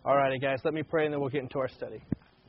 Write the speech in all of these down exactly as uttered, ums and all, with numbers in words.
All righty, guys, let me pray and then we'll get into our study.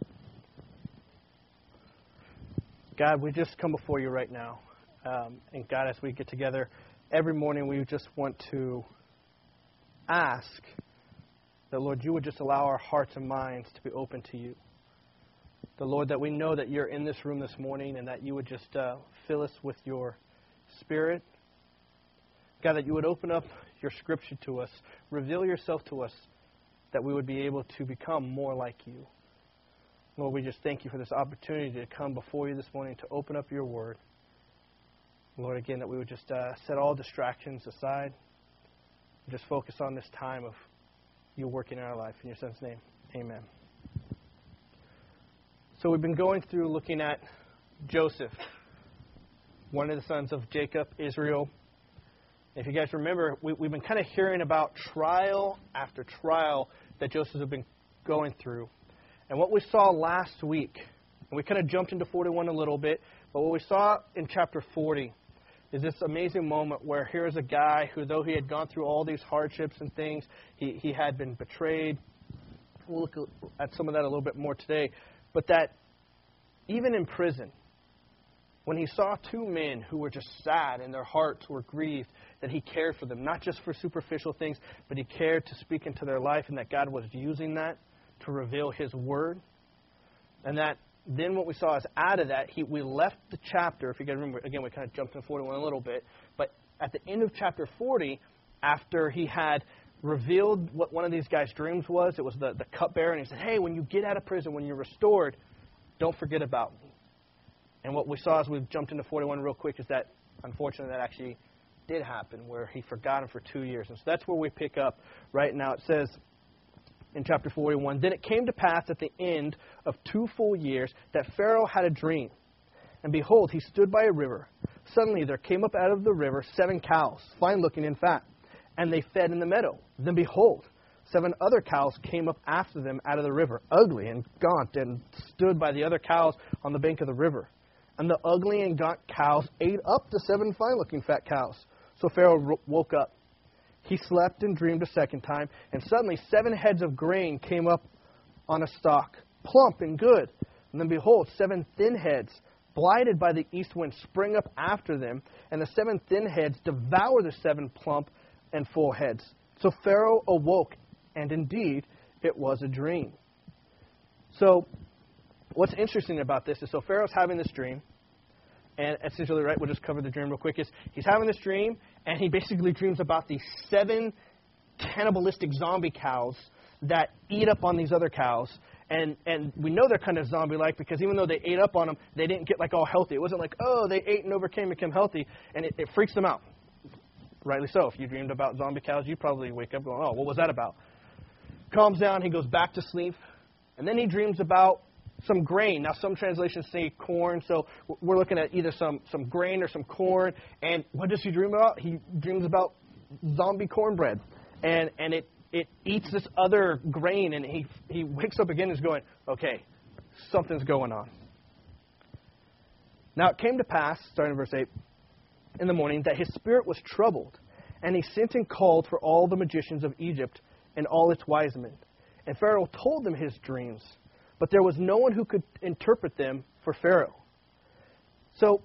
God, we just come before you right now. Um, and God, as we get together every morning, we just want to ask that, Lord, you would just allow our hearts and minds to be open to you. The Lord, that we know that you're in this room this morning and that you would just uh, fill us with your Spirit. God, that you would open up your Scripture to us, reveal yourself to us, that we would be able to become more like you. Lord, we just thank you for this opportunity to come before you this morning to open up your word. Lord, again, that we would just uh, set all distractions aside and just focus on this time of you working in our life. In your Son's name, amen. So we've been going through looking at Joseph, one of the sons of Jacob, Israel. If you guys remember, we, we've been kind of hearing about trial after trial that Joseph has been going through. And what we saw last week, and we kind of jumped into forty-one a little bit, but what we saw in chapter forty is this amazing moment where here's a guy who, though he had gone through all these hardships and things, he, he had been betrayed. We'll look at some of that a little bit more today. But that even in prison, when he saw two men who were just sad and their hearts were grieved, that he cared for them, not just for superficial things, but he cared to speak into their life, and that God was using that to reveal his word. And that then what we saw is out of that, he, we left the chapter. If you guys remember, again, we kind of jumped in forty-one a little bit. But at the end of chapter forty, after he had revealed what one of these guys' dreams was, it was the, the cupbearer, and he said, hey, when you get out of prison, when you're restored, don't forget about me. And what we saw as we jumped into forty-one real quick is that, unfortunately, that actually did happen, where he forgot him for two years. And so that's where we pick up right now. It says in chapter forty-one, then it came to pass at the end of two full years that Pharaoh had a dream. And behold, he stood by a river. Suddenly there came up out of the river seven cows, fine-looking and fat, and they fed in the meadow. Then behold, seven other cows came up after them out of the river, ugly and gaunt, and stood by the other cows on the bank of the river. And the ugly and gaunt cows ate up the seven fine-looking fat cows. So Pharaoh woke up. He slept and dreamed a second time, and suddenly seven heads of grain came up on a stalk, plump and good. And then behold, seven thin heads, blighted by the east wind, sprang up after them, and the seven thin heads devoured the seven plump and full heads. So Pharaoh awoke, and indeed it was a dream. So what's interesting about this is, so Pharaoh's having this dream, and essentially, right, we'll just cover the dream real quick, is he's having this dream, and he basically dreams about these seven cannibalistic zombie cows that eat up on these other cows. And and we know they're kind of zombie-like because even though they ate up on them, they didn't get like all healthy. It wasn't like, oh, they ate and overcame and became healthy, and it, it freaks them out. Rightly so. If you dreamed about zombie cows, you probably wake up going, oh, what was that about? Calms down, he goes back to sleep, and then he dreams about some grain. Now, some translations say corn, so we're looking at either some, some grain or some corn. And what does he dream about? He dreams about zombie cornbread. And and it, it eats this other grain, and he he wakes up again and is going, okay, something's going on. Now, it came to pass, starting in verse eight, in the morning, that his spirit was troubled, and he sent and called for all the magicians of Egypt and all its wise men. And Pharaoh told them his dreams, but there was no one who could interpret them for Pharaoh. So,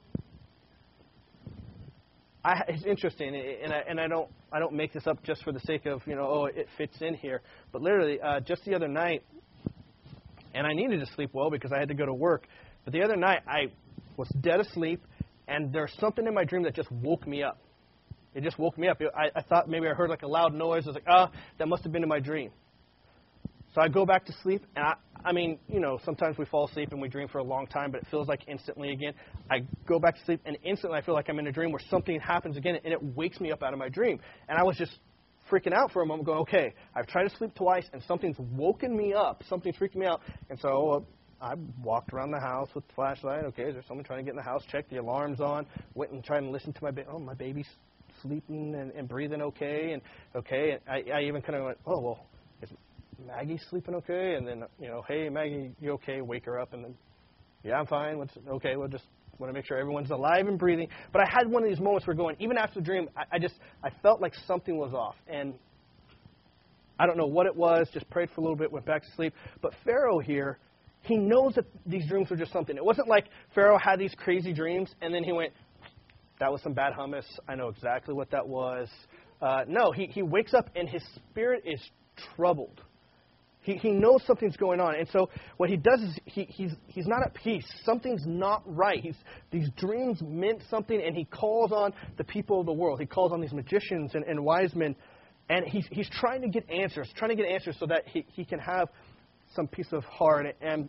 I, it's interesting, and I, and I don't I don't make this up just for the sake of, you know, oh, it fits in here. But literally, uh, just the other night, and I needed to sleep well because I had to go to work. But the other night, I was dead asleep, and there's something in my dream that just woke me up. It just woke me up. I, I thought maybe I heard like a loud noise. I was like, ah, oh, that must have been in my dream. So I go back to sleep, and I, I mean, you know, sometimes we fall asleep and we dream for a long time, but it feels like instantly again. I go back to sleep, and instantly I feel like I'm in a dream where something happens again, and it wakes me up out of my dream. And I was just freaking out for a moment, going, okay, I've tried to sleep twice, and something's woken me up. Something's freaking me out. And so uh, I walked around the house with the flashlight. Okay, is there someone trying to get in the house? Checked the alarms on. Went and tried to listen to my baby. Oh, my baby's sleeping and, and breathing okay. And okay, and I, I even kind of went, oh, well, is Maggie sleeping okay? And then, you know, hey, Maggie, you okay? Wake her up. And then, yeah, I'm fine. What's, okay, we'll just want to make sure everyone's alive and breathing. But I had one of these moments where going, even after the dream, I, I just, I felt like something was off. And I don't know what it was, just prayed for a little bit, went back to sleep. But Pharaoh here, he knows that these dreams were just something. It wasn't like Pharaoh had these crazy dreams, and then he went, that was some bad hummus. I know exactly what that was. Uh, no, he, he wakes up, and his spirit is troubled. He he knows something's going on. And so what he does is he, he's he's not at peace. Something's not right. He's, these dreams meant something, and he calls on the people of the world. He calls on these magicians and, and wise men, and he's, he's trying to get answers, trying to get answers so that he, he can have some peace of heart and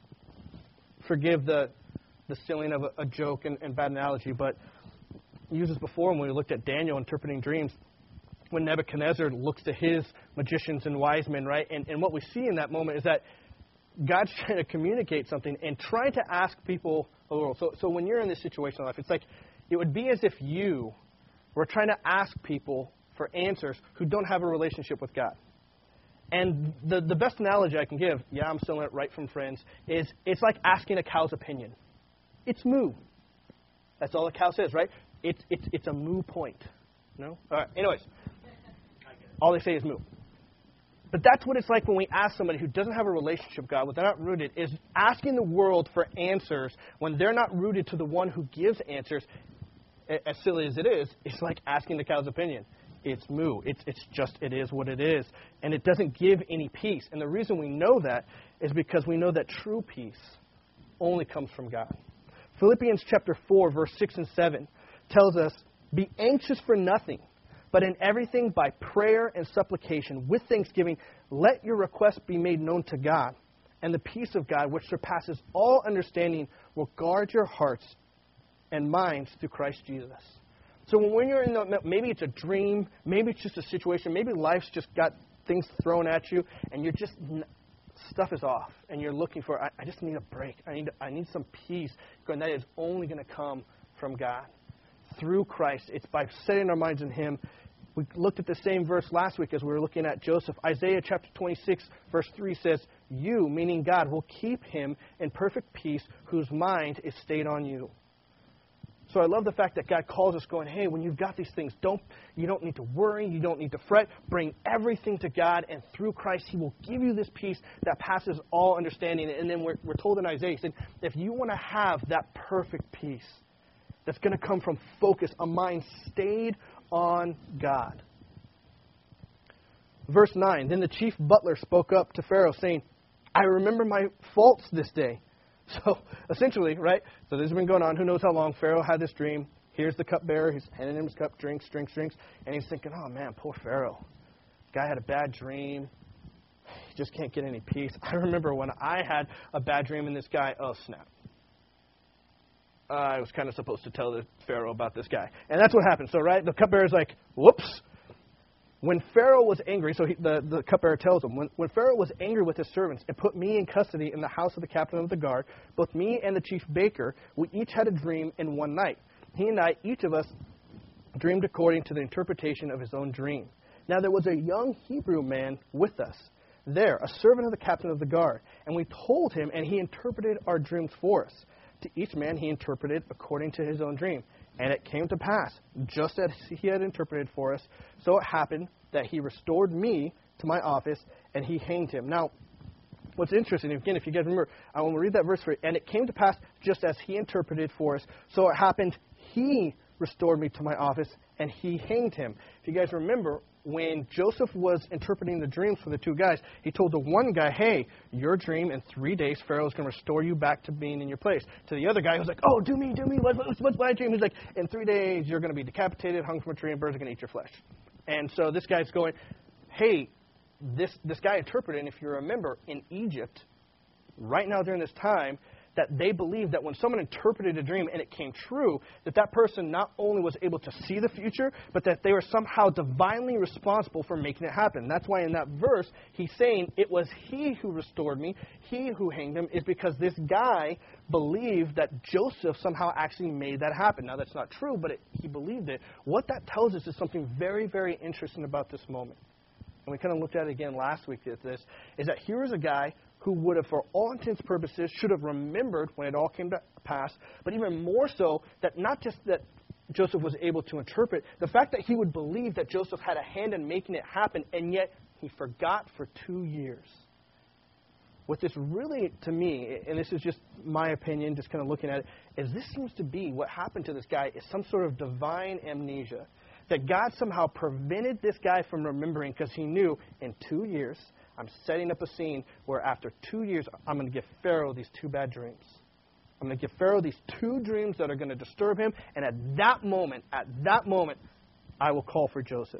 forgive the the stealing of a, a joke and, and bad analogy. But we used this before when we looked at Daniel interpreting dreams. When Nebuchadnezzar looks to his magicians and wise men, right? And, and what we see in that moment is that God's trying to communicate something and trying to ask people of the world. So, so when you're in this situation in life, it's like it would be as if you were trying to ask people for answers who don't have a relationship with God. And the, the best analogy I can give, yeah, I'm stealing it right from friends, is it's like asking a cow's opinion. It's moo. That's all a cow says, right? It's, it's, it's a moo point. No? All right. Anyways. All they say is moo. But that's what it's like when we ask somebody who doesn't have a relationship with God, when they're not rooted, is asking the world for answers when they're not rooted to the one who gives answers. As silly as it is, it's like asking the cow's opinion. It's moo. It's, it's just, it is what it is. And it doesn't give any peace. And the reason we know that is because we know that true peace only comes from God. Philippians chapter four, verse six and seven tells us, be anxious for nothing, but in everything by prayer and supplication, with thanksgiving, let your requests be made known to God. And the peace of God, which surpasses all understanding, will guard your hearts and minds through Christ Jesus. So when you're in the, maybe it's a dream, maybe it's just a situation, maybe life's just got things thrown at you, and you're just, stuff is off, and you're looking for, I, I just need a break. I need, I need some peace, and that is only going to come from God. Through Christ. It's by setting our minds in Him. We looked at the same verse last week as we were looking at Joseph. Isaiah chapter twenty-six, verse three says, you, meaning God, will keep him in perfect peace whose mind is stayed on you. So I love the fact that God calls us going, hey, when you've got these things, don't you don't need to worry. You don't need to fret. Bring everything to God, and through Christ, He will give you this peace that passes all understanding. And then we're, we're told in Isaiah, he said, if you want to have that perfect peace, that's going to come from focus, a mind stayed on God. Verse nine, then the chief butler spoke up to Pharaoh, saying, I remember my faults this day. So, essentially, right, so this has been going on. Who knows how long? Pharaoh had this dream. Here's the cupbearer. He's handing him his cup, drinks, drinks, drinks. And he's thinking, oh, man, poor Pharaoh. This guy had a bad dream. He just can't get any peace. I remember when I had a bad dream and this guy, oh, snap. Uh, I was kind of supposed to tell the Pharaoh about this guy. And that's what happened. So, right, the cupbearer's like, whoops. When Pharaoh was angry, so he, the, the cupbearer tells him, when, when Pharaoh was angry with his servants and put me in custody in the house of the captain of the guard, both me and the chief baker, we each had a dream in one night. He and I, each of us, dreamed according to the interpretation of his own dream. Now there was a young Hebrew man with us there, a servant of the captain of the guard. And we told him, and he interpreted our dreams for us. To each man he interpreted according to his own dream. And it came to pass, just as he had interpreted for us, so it happened that he restored me to my office, and he hanged him. Now, what's interesting, again, if you guys remember, I want to read that verse for you. And it came to pass, just as he interpreted for us, so it happened, he restored me to my office, and he hanged him. If you guys remember, when Joseph was interpreting the dreams for the two guys, he told the one guy, hey, your dream in three days, Pharaoh's going to restore you back to being in your place. To the other guy, he was like, oh, do me, do me, what, what's, what's my dream? He's like, in three days, you're going to be decapitated, hung from a tree, and birds are going to eat your flesh. And so this guy's going, hey, this, this guy interpreted, and if you remember, in Egypt, right now during this time, that they believed that when someone interpreted a dream and it came true, that that person not only was able to see the future, but that they were somehow divinely responsible for making it happen. That's why in that verse, he's saying, it was he who restored me, he who hanged him, is because this guy believed that Joseph somehow actually made that happen. Now, that's not true, but it, he believed it. What that tells us is something very, very interesting about this moment. And we kind of looked at it again last week at this, is that here is a guy who would have, for all intents and purposes, should have remembered when it all came to pass, but even more so, that not just that Joseph was able to interpret, the fact that he would believe that Joseph had a hand in making it happen, and yet he forgot for two years. What this really, to me, and this is just my opinion, just kind of looking at it, is this seems to be what happened to this guy is some sort of divine amnesia. That God somehow prevented this guy from remembering because he knew in two years, I'm setting up a scene where after two years, I'm going to give Pharaoh these two bad dreams. I'm going to give Pharaoh these two dreams that are going to disturb him. And at that moment, at that moment, I will call for Joseph.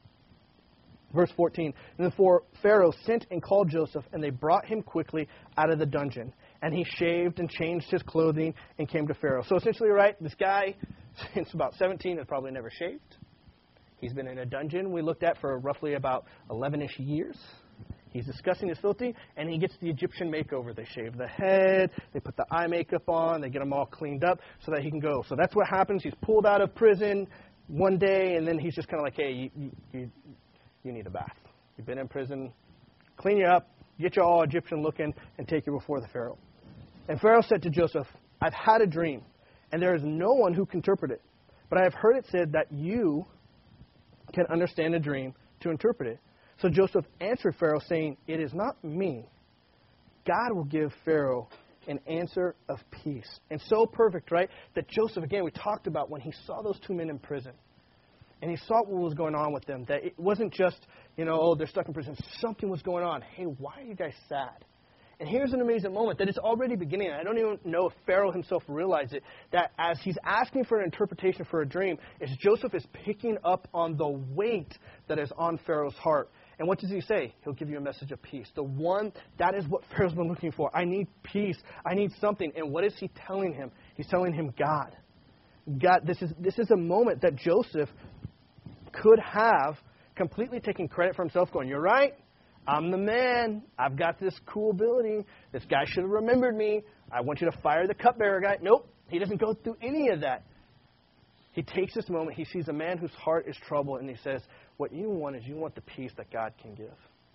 Verse fourteen, and then Pharaoh sent and called Joseph, and they brought him quickly out of the dungeon. And he shaved and changed his clothing and came to Pharaoh. So essentially, right, this guy, since about seventeen, has probably never shaved. He's been in a dungeon we looked at for roughly about eleven-ish years. He's discussing his filthy, and he gets the Egyptian makeover. They shave the head, they put the eye makeup on, they get him all cleaned up so that he can go. So that's what happens. He's pulled out of prison one day, and then he's just kind of like, hey, you, you, you, you need a bath. You've been in prison. Clean you up, get you all Egyptian looking, and take you before the Pharaoh. And Pharaoh said to Joseph, I've had a dream, and there is no one who can interpret it. But I have heard it said that you can understand a dream to interpret it. So Joseph answered Pharaoh, saying, it is not me. God will give Pharaoh an answer of peace. And so perfect, right, that Joseph, again, we talked about when he saw those two men in prison, and he saw what was going on with them, that it wasn't just, you know, oh, they're stuck in prison. Something was going on. Hey, why are you guys sad? And here's an amazing moment that it's already beginning. I don't even know if Pharaoh himself realized it, that as he's asking for an interpretation for a dream, is Joseph is picking up on the weight that is on Pharaoh's heart. And what does he say? He'll give you a message of peace. The one, that is what Pharaoh's been looking for. I need peace. I need something. And what is he telling him? He's telling him God. God, this is this is a moment that Joseph could have completely taken credit for himself, going, you're right. I'm the man. I've got this cool ability. This guy should have remembered me. I want you to fire the cupbearer guy. Nope. He doesn't go through any of that. He takes this moment. He sees a man whose heart is troubled, and he says, what you want is you want the peace that God can give.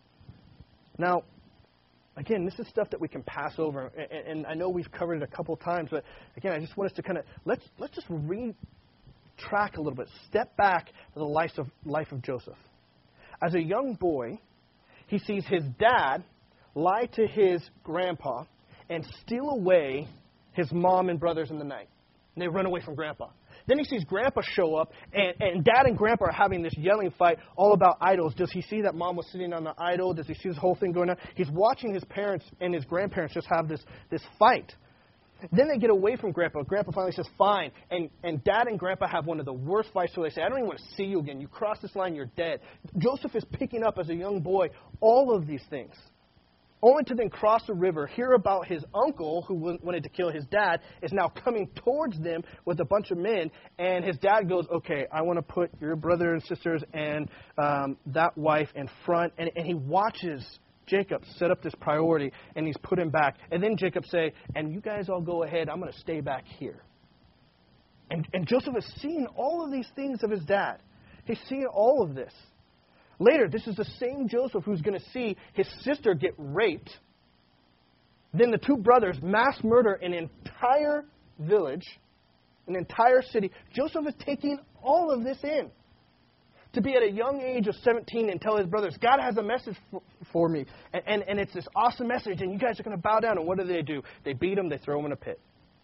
Now, again, this is stuff that we can pass over, and, and I know we've covered it a couple times, but again, I just want us to kind of, let's let's just retrack a little bit, step back to the life of, life of Joseph. As a young boy, he sees his dad lie to his grandpa and steal away his mom and brothers in the night. And they run away from grandpa. Then he sees grandpa show up, and, and dad and grandpa are having this yelling fight all about idols. Does he see that mom was sitting on the idol? Does he see this whole thing going on? He's watching his parents and his grandparents just have this, this fight. Then they get away from grandpa. Grandpa finally says, fine. And, and dad and grandpa have one of the worst fights, so they say, I don't even want to see you again. You cross this line, you're dead. Joseph is picking up as a young boy all of these things, only to then cross the river, hear about his uncle who wanted to kill his dad, is now coming towards them with a bunch of men. And his dad goes, okay, I want to put your brother and sisters and um, that wife in front. And, and he watches Jacob set up this priority, and he's put him back. And then Jacob say, and you guys all go ahead, I'm going to stay back here. And, and Joseph is seeing all of these things of his dad. He's seeing all of this. Later, this is the same Joseph who's going to see his sister get raped. Then the two brothers mass murder an entire village, an entire city. Joseph is taking all of this in. To be at a young age of seventeen and tell his brothers, God has a message for, for me. And, and, and it's this awesome message, and you guys are going to bow down. And what do they do? They beat him. They throw him in a pit.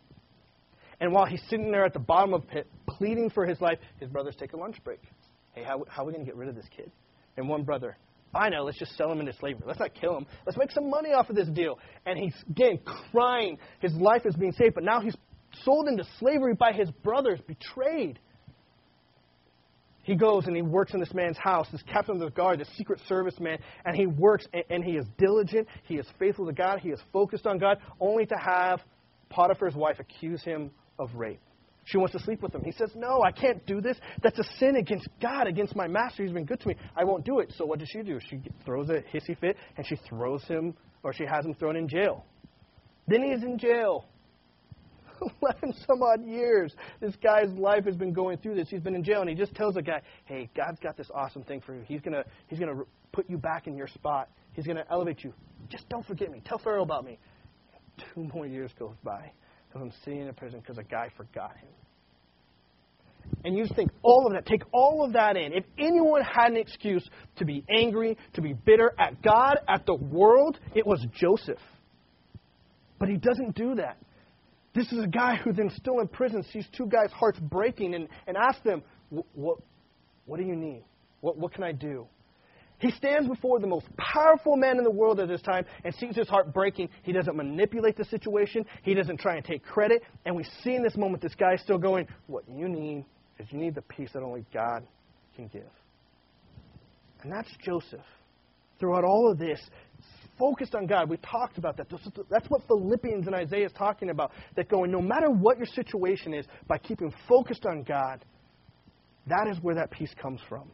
And while he's sitting there at the bottom of the pit, pleading for his life, his brothers take a lunch break. Hey, how, how are we going to get rid of this kid? And one brother, I know, let's just sell him into slavery. Let's not kill him. Let's make some money off of this deal. And he's, again, crying. His life is being saved, but now he's sold into slavery by his brothers, betrayed. He goes and he works in this man's house, this captain of the guard, this secret service man, and he works, and, and he is diligent. He is faithful to God. He is focused on God, only to have Potiphar's wife accuse him of rape. She wants to sleep with him. He says, no, I can't do this. That's a sin against God, against my master. He's been good to me. I won't do it. So what does she do? She throws a hissy fit, and she throws him, or she has him thrown in jail. Then he is in jail. Eleven some odd years. This guy's life has been going through this. He's been in jail, and he just tells the guy, hey, God's got this awesome thing for you. He's going to he's gonna put you back in your spot. He's going to elevate you. Just don't forget me. Tell Pharaoh about me. Two more years goes by of him sitting in prison because a guy forgot him. And you just think all of that, take all of that in. If anyone had an excuse to be angry, to be bitter at God, at the world, it was Joseph. But he doesn't do that. This is a guy who then still in prison sees two guys' hearts breaking and, and asks them, what, what do you need? What, what can I do? He stands before the most powerful man in the world at this time and sees his heart breaking. He doesn't manipulate the situation. He doesn't try and take credit. And we see in this moment this guy still going, what you need is you need the peace that only God can give. And that's Joseph. Throughout all of this, focused on God. We talked about that. That's what Philippians and Isaiah is talking about. That going, no matter what your situation is, by keeping focused on God, that is where that peace comes from.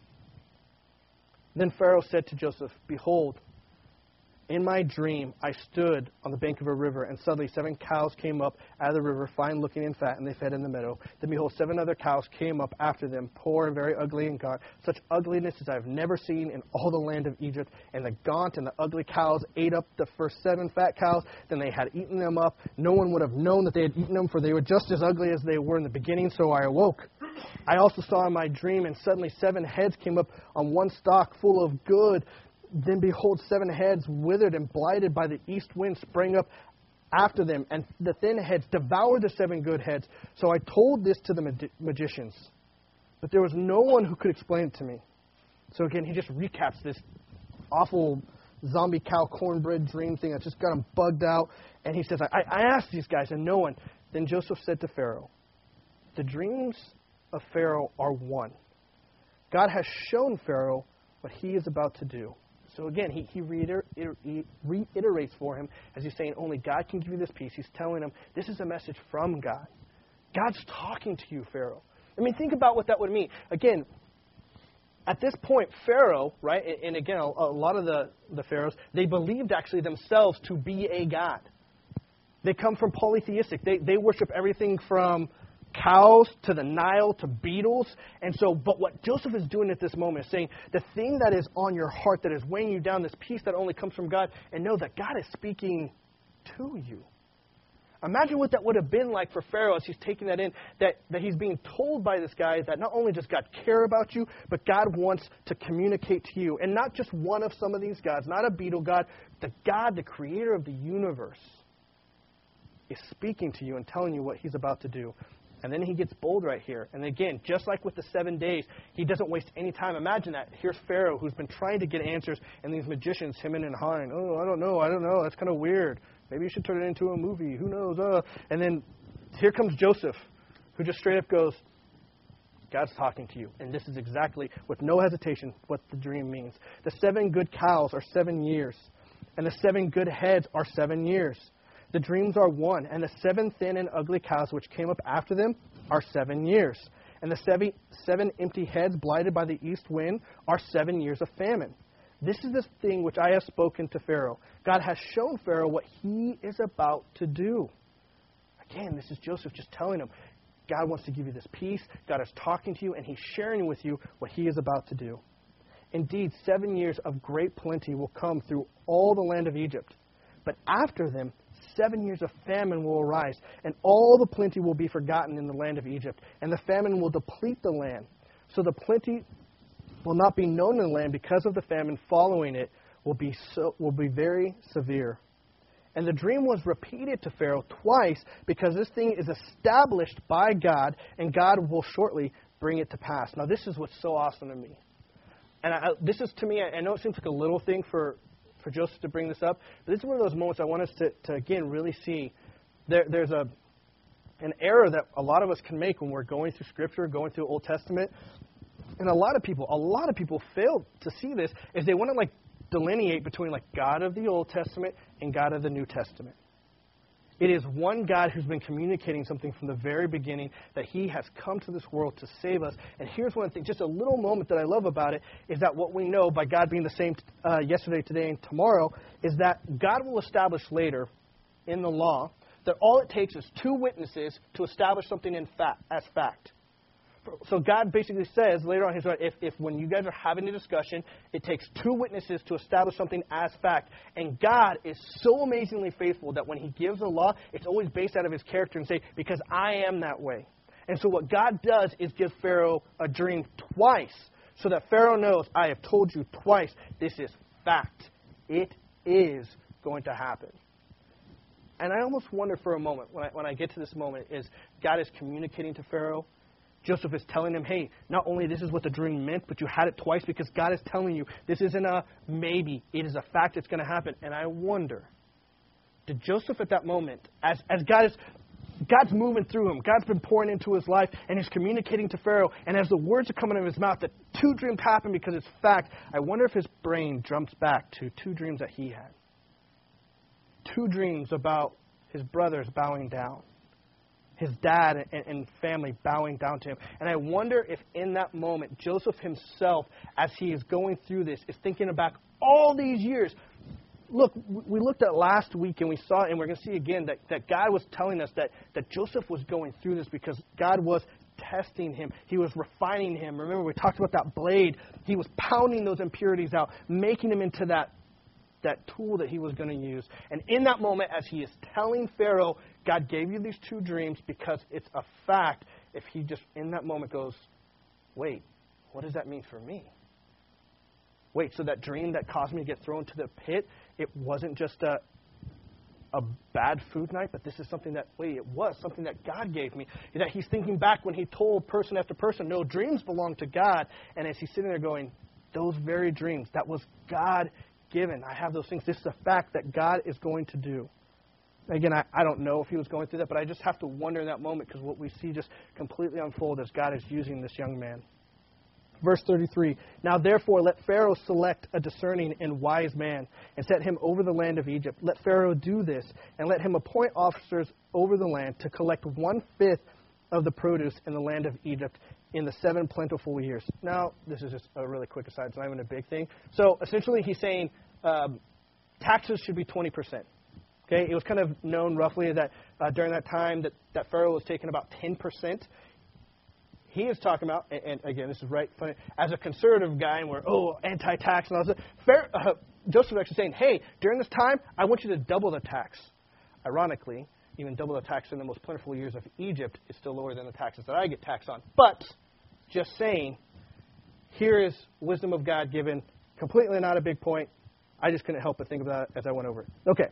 Then Pharaoh said to Joseph, behold, in my dream I stood on the bank of a river, and suddenly seven cows came up out of the river, fine-looking and fat, and they fed in the meadow. Then behold, seven other cows came up after them, poor and very ugly and gaunt, such ugliness as I have never seen in all the land of Egypt. And the gaunt and the ugly cows ate up the first seven fat cows. Then they had eaten them up. No one would have known that they had eaten them, for they were just as ugly as they were in the beginning. So I awoke. I also saw in my dream, and suddenly seven heads came up on one stalk, full of good. Then behold, seven heads withered and blighted by the east wind sprang up after them, and the thin heads devoured the seven good heads. So I told this to the mag- magicians, but there was no one who could explain it to me. So again, he just recaps this awful zombie cow cornbread dream thing that just got him bugged out. And he says, I, I asked these guys, and no one. Then Joseph said to Pharaoh, the dreams of Pharaoh are one. God has shown Pharaoh what he is about to do. So again, he, he reiter, he reiterates for him as he's saying, only God can give you this peace. He's telling him, this is a message from God. God's talking to you, Pharaoh. I mean, think about what that would mean. Again, at this point, Pharaoh, right, and, and again, a, a lot of the, the pharaohs, they believed actually themselves to be a god. They come from polytheistic. They, they worship everything from cows to the Nile to beetles. And so, but what Joseph is doing at this moment is saying, the thing that is on your heart that is weighing you down, this peace that only comes from God, and know that God is speaking to you. Imagine what that would have been like for Pharaoh as he's taking that in, that, that he's being told by this guy that not only does God care about you, but God wants to communicate to you. And not just one of some of these gods, not a beetle god, the God, the creator of the universe, is speaking to you and telling you what he's about to do. And then he gets bold right here. And again, just like with the seven days, he doesn't waste any time. Imagine that. Here's Pharaoh, who's been trying to get answers, and these magicians, him and Hein, oh, I don't know, I don't know, that's kind of weird. Maybe you should turn it into a movie. Who knows? Uh. And then here comes Joseph, who just straight up goes, God's talking to you. And this is exactly, with no hesitation, what the dream means. The seven good cows are seven years, and the seven good heads are seven years. The dreams are one, and the seven thin and ugly cows which came up after them are seven years. And the seven, seven empty heads blighted by the east wind are seven years of famine. This is the thing which I have spoken to Pharaoh. God has shown Pharaoh what he is about to do. Again, this is Joseph just telling him, God wants to give you this peace. God is talking to you, and he's sharing with you what he is about to do. Indeed, seven years of great plenty will come through all the land of Egypt. But after them, seven years of famine will arise, and all the plenty will be forgotten in the land of Egypt, and the famine will deplete the land. So the plenty will not be known in the land because of the famine following it will be so, will be very severe. And the dream was repeated to Pharaoh twice because this thing is established by God, and God will shortly bring it to pass. Now, this is what's so awesome to me. And I, this is, to me, I know it seems like a little thing for for Joseph to bring this up, but this is one of those moments I want us to, to again, really see. There, there's a an error that a lot of us can make when we're going through Scripture, going through Old Testament, and a lot of people, a lot of people fail to see this, is they want to, like, delineate between, like, God of the Old Testament and God of the New Testament. It is one God who's been communicating something from the very beginning, that he has come to this world to save us. And here's one thing, just a little moment that I love about it, is that what we know by God being the same uh, yesterday, today, and tomorrow, is that God will establish later in the law that all it takes is two witnesses to establish something in fact, as fact. So God basically says later on, if, if when you guys are having a discussion, it takes two witnesses to establish something as fact. And God is so amazingly faithful that when he gives a law, it's always based out of his character and say, because I am that way. And so what God does is give Pharaoh a dream twice so that Pharaoh knows, I have told you twice, this is fact. It is going to happen. And I almost wonder for a moment, when I, when I get to this moment, is God is communicating to Pharaoh. Joseph is telling him, hey, not only this is what the dream meant, but you had it twice because God is telling you this isn't a maybe. It is a fact. It's going to happen. And I wonder, did Joseph at that moment, as, as God is, God's moving through him, God's been pouring into his life, and he's communicating to Pharaoh, and as the words are coming out of his mouth, that two dreams happen because it's fact, I wonder if his brain jumps back to two dreams that he had. Two dreams about his brothers bowing down, his dad and, and family bowing down to him. And I wonder if in that moment, Joseph himself, as he is going through this, is thinking back all these years. Look, we looked at last week and we saw, and we're going to see again, that, that God was telling us that, that Joseph was going through this because God was testing him. He was refining him. Remember, we talked about that blade. He was pounding those impurities out, making him into that, that tool that he was going to use. And in that moment, as he is telling Pharaoh, God gave you these two dreams because it's a fact, if he just in that moment goes, wait, what does that mean for me? Wait, so that dream that caused me to get thrown to the pit, it wasn't just a a bad food night, but this is something that, wait, it was something that God gave me. That he's thinking back when he told person after person, no, dreams belong to God. And as he's sitting there going, those very dreams, that was God given. I have those things. This is a fact that God is going to do. Again, I, I don't know if he was going through that, but I just have to wonder in that moment because what we see just completely unfold as God is using this young man. Verse thirty-three, now therefore let Pharaoh select a discerning and wise man and set him over the land of Egypt. Let Pharaoh do this and let him appoint officers over the land to collect one-fifth of the produce in the land of Egypt in the seven plentiful years. Now, this is just a really quick aside. It's not even a big thing. So essentially he's saying um, taxes should be twenty percent. Okay, it was kind of known roughly that uh, during that time that, that Pharaoh was taking about ten percent. He is talking about, and, and again, this is right funny, as a conservative guy, and we're, oh, anti-tax and all this. Pharaoh, uh, Joseph actually saying, hey, during this time, I want you to double the tax. Ironically, even double the tax in the most plentiful years of Egypt is still lower than the taxes that I get taxed on. But, just saying, here is wisdom of God given, completely not a big point. I just couldn't help but think about it as I went over it. Okay.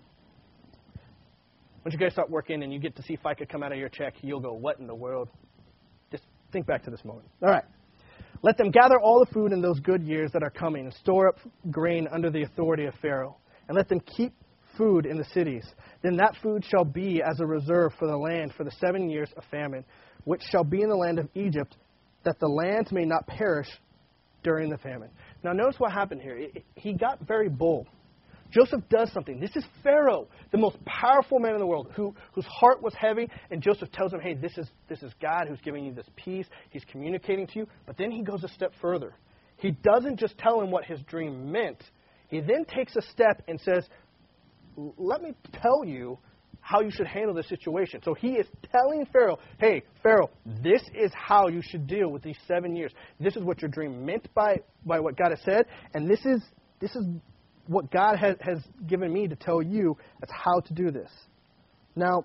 Once you guys start working and you get to see FICA come out of your check, you'll go, what in the world? Just think back to this moment. All right. Let them gather all the food in those good years that are coming and store up grain under the authority of Pharaoh. And let them keep food in the cities. Then that food shall be as a reserve for the land for the seven years of famine, which shall be in the land of Egypt, that the land may not perish during the famine. Now notice what happened here. It, it, he got very bold. Joseph does something. This is Pharaoh, the most powerful man in the world, who, whose heart was heavy. And Joseph tells him, hey, this is, this is God who's giving you this peace. He's communicating to you. But then he goes a step further. He doesn't just tell him what his dream meant. He then takes a step and says, let me tell you how you should handle this situation. So he is telling Pharaoh, hey, Pharaoh, this is how you should deal with these seven years. This is what your dream meant by, by what God has said. And this is this is what God has, has given me to tell you as how to do this. Now,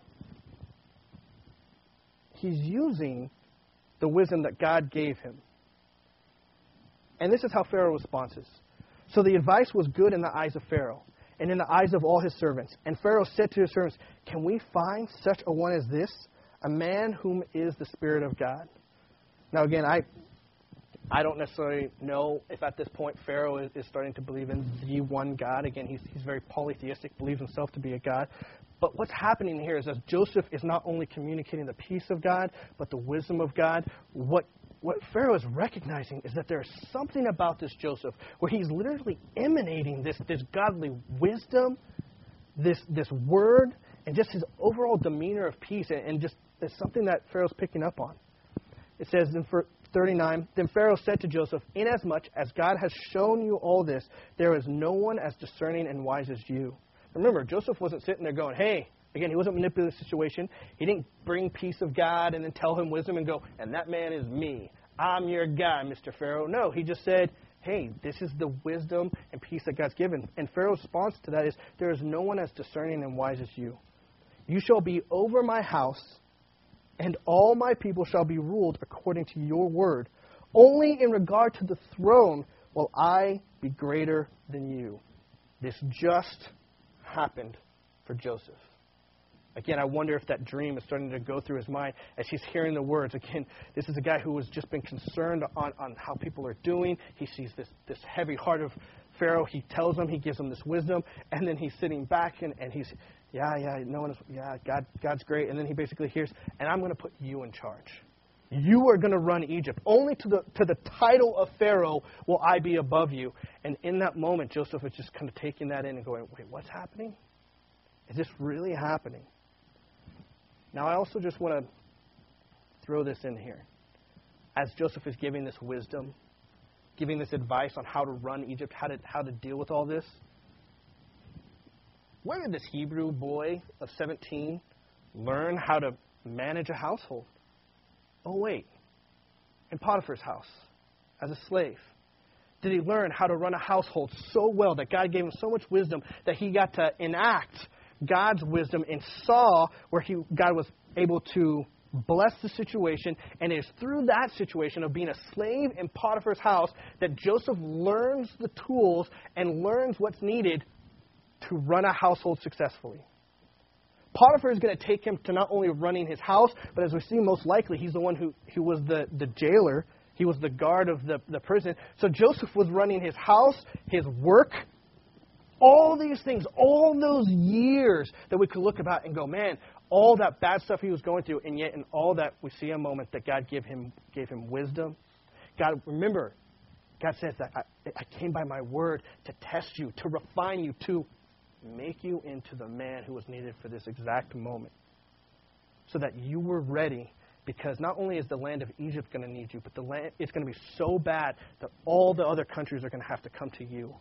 he's using the wisdom that God gave him. And this is how Pharaoh responds. So the advice was good in the eyes of Pharaoh and in the eyes of all his servants. And Pharaoh said to his servants, can we find such a one as this, a man whom is the Spirit of God? Now, again, I I don't necessarily know if at this point Pharaoh is, is starting to believe in the one God. Again, he's, he's very polytheistic, believes himself to be a God. But what's happening here is as Joseph is not only communicating the peace of God, but the wisdom of God, what what Pharaoh is recognizing is that there's something about this Joseph where he's literally emanating this, this godly wisdom, this this word, and just his overall demeanor of peace, and, and just it's something that Pharaoh's picking up on. It says in thirty-nine, then Pharaoh said to Joseph, inasmuch as God has shown you all this, there is no one as discerning and wise as you. Remember, Joseph wasn't sitting there going, hey, again, he wasn't manipulating the situation. He didn't bring peace of God and then tell him wisdom and go, and that man is me. I'm your guy, Mister Pharaoh. No, he just said, hey, this is the wisdom and peace that God's given. And Pharaoh's response to that is, there is no one as discerning and wise as you. You shall be over my house, and all my people shall be ruled according to your word. Only in regard to the throne will I be greater than you. This just happened for Joseph. Again, I wonder if that dream is starting to go through his mind as he's hearing the words. Again, this is a guy who has just been concerned on, on how people are doing. He sees this, this heavy heart of Pharaoh. He tells him, he gives him this wisdom, and then he's sitting back and, and he's, yeah, yeah, no one is, yeah, God, God's great. And then he basically hears, and I'm going to put you in charge. You are going to run Egypt. Only to the to the title of Pharaoh will I be above you. And in that moment, Joseph is just kind of taking that in and going, wait, what's happening? Is this really happening? Now, I also just want to throw this in here. As Joseph is giving this wisdom, giving this advice on how to run Egypt, how to how to deal with all this, where did this Hebrew boy of seventeen learn how to manage a household? Oh, wait, in Potiphar's house as a slave. Did he learn how to run a household so well that God gave him so much wisdom that he got to enact God's wisdom and saw where he God was able to bless the situation, and it is through that situation of being a slave in Potiphar's house that Joseph learns the tools and learns what's needed to run a household successfully. Potiphar is going to take him to not only running his house, but as we see, most likely he's the one who, who was the, the jailer. He was the guard of the, the prison. So Joseph was running his house, his work, all these things, all those years that we could look about and go, man, all that bad stuff he was going through, and yet in all that we see a moment that God gave him gave him wisdom. God, remember, God says that I, I came by my word to test you, to refine you, to make you into the man who was needed for this exact moment. So that you were ready, because not only is the land of Egypt going to need you, but the land it's going to be so bad that all the other countries are going to have to come to you.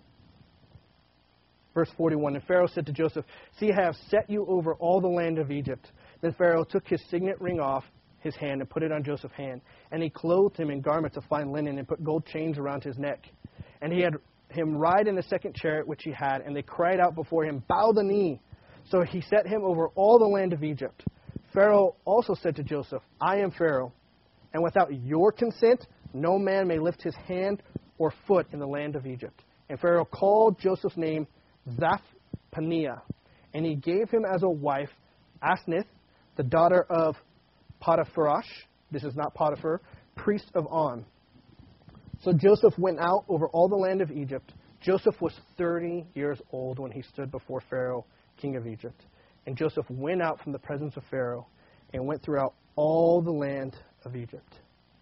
Verse forty-one, and Pharaoh said to Joseph, see, I have set you over all the land of Egypt. Then Pharaoh took his signet ring off his hand and put it on Joseph's hand. And he clothed him in garments of fine linen and put gold chains around his neck. And he had him ride in the second chariot which he had, and they cried out before him, bow the knee. So he set him over all the land of Egypt. Pharaoh also said to Joseph, I am Pharaoh, and without your consent, no man may lift his hand or foot in the land of Egypt. And Pharaoh called Joseph's name Zaphpaneah, and he gave him as a wife Asnith, the daughter of Potipharah. This is not Potiphar, priest of On. So Joseph went out over all the land of Egypt. Joseph was thirty years old when he stood before Pharaoh, king of Egypt. And Joseph went out from the presence of Pharaoh and went throughout all the land of Egypt.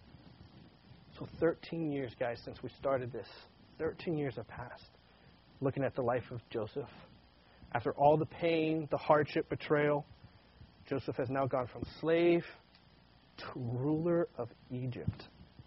So thirteen years, guys, since we started this. thirteen years have passed. Looking at the life of Joseph. After all the pain, the hardship, betrayal, Joseph has now gone from slave to ruler of Egypt.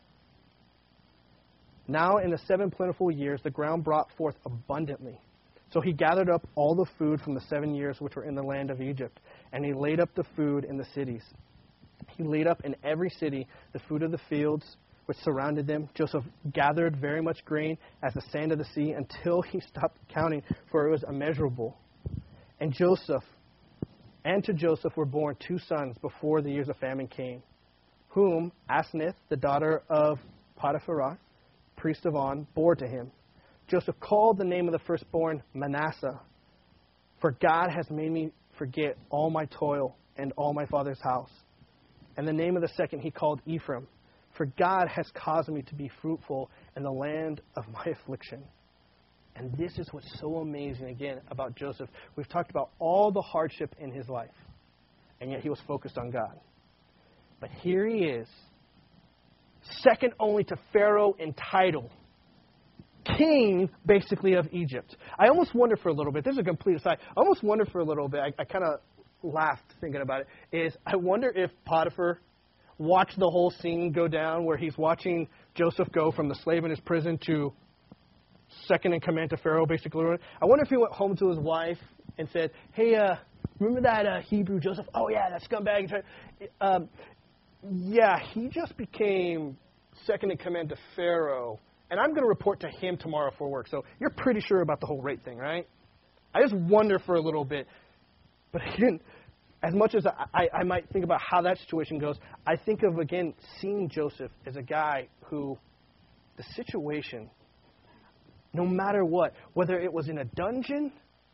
Now in the seven plentiful years, the ground brought forth abundantly. So he gathered up all the food from the seven years which were in the land of Egypt, and he laid up the food in the cities. He laid up in every city the food of the fields which surrounded them. Joseph gathered very much grain as the sand of the sea until he stopped counting, for it was immeasurable. And Joseph, and to Joseph were born two sons before the years of famine came, whom Asnith, the daughter of Potipharah, priest of On, bore to him. Joseph called the name of the firstborn Manasseh, for God has made me forget all my toil and all my father's house. And the name of the second he called Ephraim, for God has caused me to be fruitful in the land of my affliction. And this is what's so amazing, again, about Joseph. We've talked about all the hardship in his life, and yet he was focused on God. But here he is, second only to Pharaoh in title, king, basically, of Egypt. I almost wonder for a little bit, this is a complete aside, I almost wonder for a little bit, I, I kind of laughed thinking about it, is I wonder if Potiphar watched the whole scene go down where he's watching Joseph go from the slave in his prison to second in command to Pharaoh, basically. I wonder if he went home to his wife and said, hey, uh, remember that uh, Hebrew Joseph? Oh, yeah, that scumbag. Um, yeah, he just became second in command to Pharaoh, and I'm going to report to him tomorrow for work. So you're pretty sure about the whole rate thing, right? I just wonder for a little bit. But again, as much as I, I might think about how that situation goes, I think of, again, seeing Joseph as a guy who, the situation, no matter what, whether it was in a dungeon,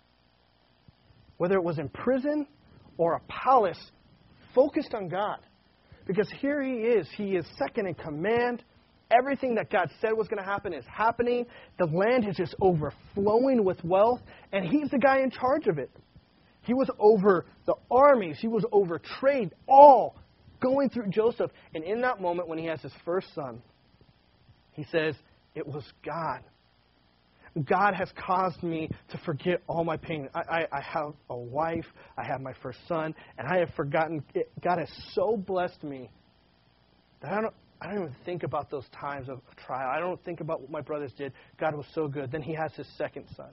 whether it was in prison or a palace, focused on God. Because here he is. He is second in command. Everything that God said was going to happen is happening. The land is just overflowing with wealth, and he's the guy in charge of it. He was over the armies. He was over trade, all going through Joseph. And in that moment when he has his first son, he says, it was God. God has caused me to forget all my pain. I, I, I have a wife. I have my first son. And I have forgotten. It. God has so blessed me that I don't, I don't even think about those times of trial. I don't think about what my brothers did. God was so good. Then he has his second son.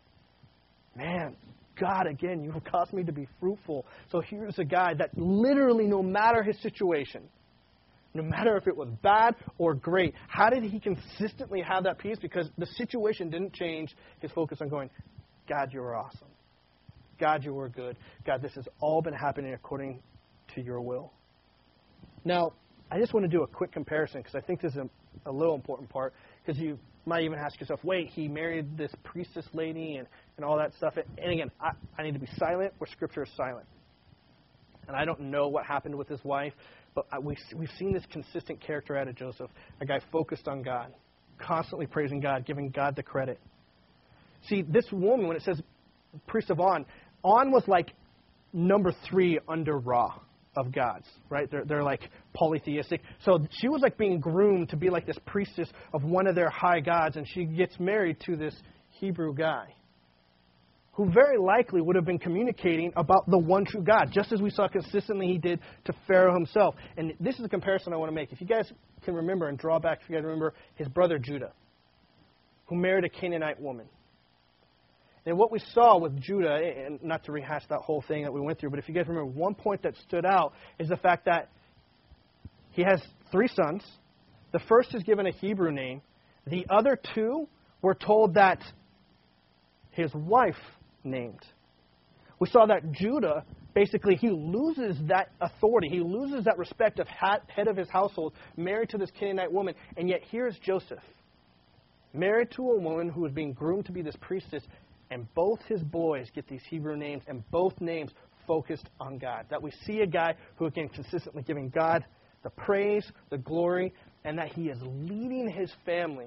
Man, God, again, you have caused me to be fruitful. So here's a guy that literally, no matter his situation, no matter if it was bad or great, how did he consistently have that peace? Because the situation didn't change his focus on going, God, you are awesome. God, you were good. God, this has all been happening according to your will. Now, I just want to do a quick comparison because I think this is a, a little important part, because you might even ask yourself, wait, he married this priestess lady and, and all that stuff. And again, I, I need to be silent where Scripture is silent. And I don't know what happened with his wife, but I, we, we've seen this consistent character out of Joseph, a guy focused on God, constantly praising God, giving God the credit. See, this woman, when it says priest of On, On was like number three under Ra of gods, right? They're, they're like polytheistic. So she was like being groomed to be like this priestess of one of their high gods, and she gets married to this Hebrew guy who very likely would have been communicating about the one true God, just as we saw consistently he did to Pharaoh himself. And this is a comparison I want to make. If you guys can remember and draw back, if you guys remember his brother Judah, who married a Canaanite woman. And what we saw with Judah, and not to rehash that whole thing that we went through, but if you guys remember, one point that stood out is the fact that he has three sons. The first is given a Hebrew name. The other two were told that his wife named. We saw that Judah, basically, he loses that authority. He loses that respect of head of his household, married to this Canaanite woman. And yet here's Joseph, married to a woman who was being groomed to be this priestess. And both his boys get these Hebrew names, and both names focused on God. That we see a guy who, again, consistently giving God the praise, the glory, and that he is leading his family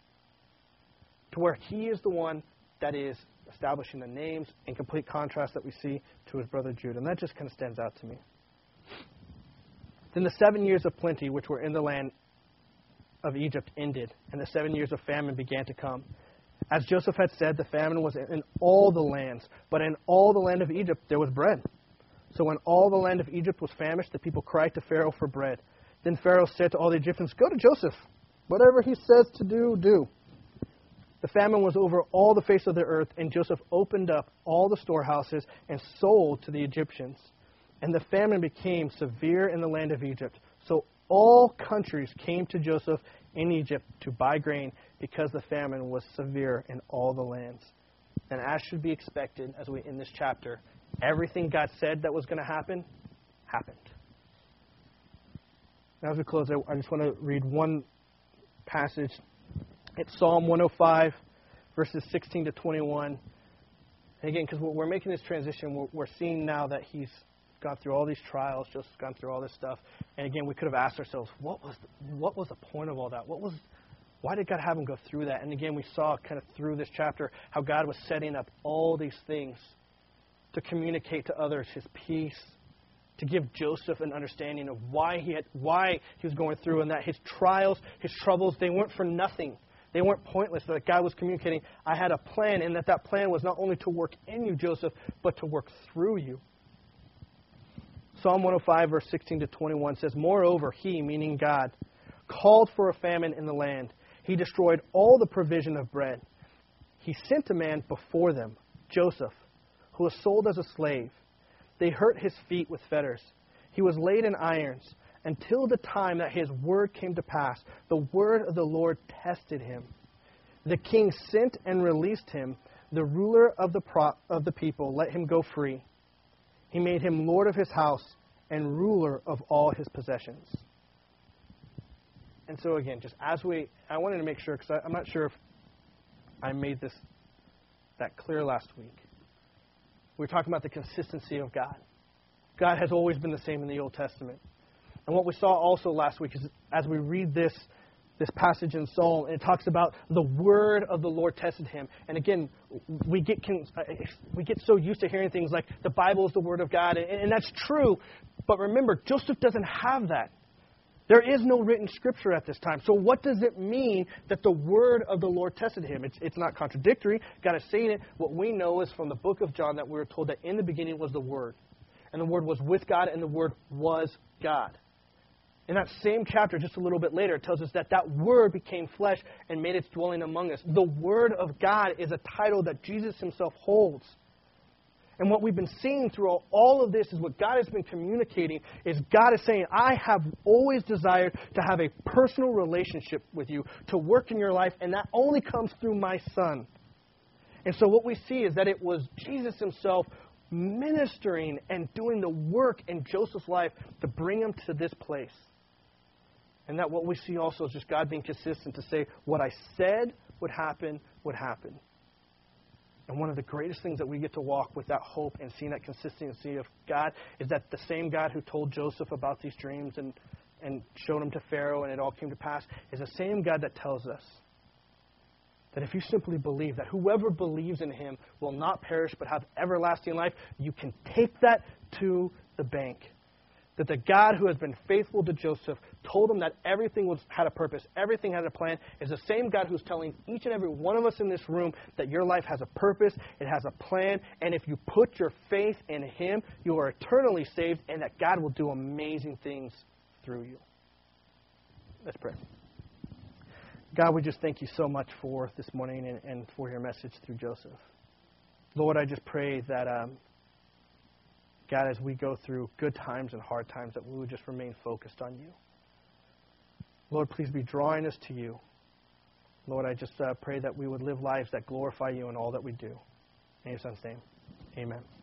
to where he is the one that is establishing the names, in complete contrast that we see to his brother Judah. And that just kind of stands out to me. Then the seven years of plenty which were in the land of Egypt ended, and the seven years of famine began to come. As Joseph had said, the famine was in all the lands, but in all the land of Egypt there was bread. So when all the land of Egypt was famished, the people cried to Pharaoh for bread. Then Pharaoh said to all the Egyptians, "Go to Joseph. Whatever he says to do, do." The famine was over all the face of the earth, and Joseph opened up all the storehouses and sold to the Egyptians. And the famine became severe in the land of Egypt. So all countries came to Joseph in Egypt to buy grain, because the famine was severe in all the lands. And as should be expected, as we in this chapter, everything God said that was going to happen, happened. Now as we close, I, I just want to read one passage. It's Psalm one oh five, verses sixteen to twenty-one. And again, because we're making this transition, we're, we're seeing now that he's gone through all these trials, Joseph's gone through all this stuff. And again, we could have asked ourselves, what was the, what was the point of all that? What was Why did God have him go through that? And again, we saw kind of through this chapter how God was setting up all these things to communicate to others his peace, to give Joseph an understanding of why he had, why he was going through, and that his trials, his troubles, they weren't for nothing. They weren't pointless. That God was communicating, I had a plan, and that that plan was not only to work in you, Joseph, but to work through you. Psalm one oh five, verse sixteen to twenty-one says, "Moreover, he," meaning God, "called for a famine in the land. He destroyed all the provision of bread. He sent a man before them, Joseph, who was sold as a slave. They hurt his feet with fetters. He was laid in irons until the time that his word came to pass. The word of the Lord tested him. The king sent and released him. The ruler of the pro- of the people let him go free. He made him Lord of his house and ruler of all his possessions. And so again, just as we, I wanted to make sure, because I'm not sure if I made this that clear last week. We were talking about the consistency of God. God has always been the same in the Old Testament. And what we saw also last week is as we read this this passage in Psalm, it talks about the word of the Lord tested him. And again, we get we get so used to hearing things like the Bible is the word of God, and, and that's true. But remember, Joseph doesn't have that. There is no written scripture at this time. So what does it mean that the word of the Lord tested him? It's, it's not contradictory. God is saying it. What we know is from the book of John that we were told that in the beginning was the Word. And the Word was with God, and the Word was God. In that same chapter, just a little bit later, it tells us that that Word became flesh and made its dwelling among us. The Word of God is a title that Jesus himself holds. And what we've been seeing through all of this is what God has been communicating is God is saying, I have always desired to have a personal relationship with you, to work in your life, and that only comes through my Son. And so what we see is that it was Jesus himself ministering and doing the work in Joseph's life to bring him to this place. And that what we see also is just God being consistent to say, what I said would happen, would happen. And one of the greatest things that we get to walk with that hope and seeing that consistency of God is that the same God who told Joseph about these dreams and, and showed them to Pharaoh and it all came to pass is the same God that tells us that if you simply believe that whoever believes in him will not perish but have everlasting life, you can take that to the bank. That the God who has been faithful to Joseph told him that everything was, had a purpose, everything had a plan, is the same God who's telling each and every one of us in this room that your life has a purpose, it has a plan, and if you put your faith in him, you are eternally saved, and that God will do amazing things through you. Let's pray. God, we just thank you so much for this morning and, and for your message through Joseph. Lord, I just pray that... Um, God, as we go through good times and hard times, that we would just remain focused on you. Lord, please be drawing us to you. Lord, I just uh, pray that we would live lives that glorify you in all that we do. In your Son's name, amen.